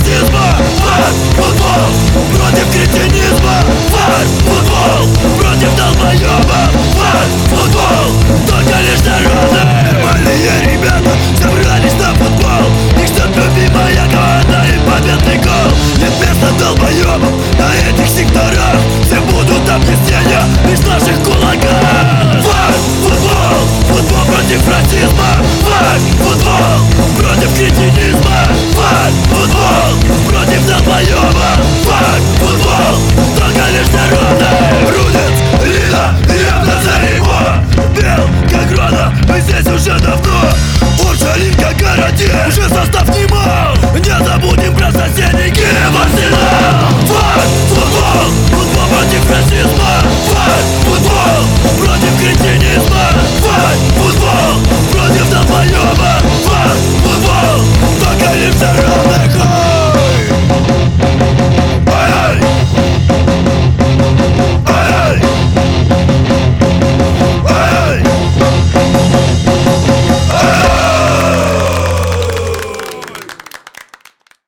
расизма. Футбол против кретинизма. Футбол против долбоёбов. Футбол только лишь народы. Нормальные ребята собрались на футбол. Их ждет любимая команда и победный гол. Нет места долбоёбам на этих секторах. Все будут объяснения лишь в наших кулаках. Футбол против расизма. Футбол против кретинизма. Футбол против долбоёбов.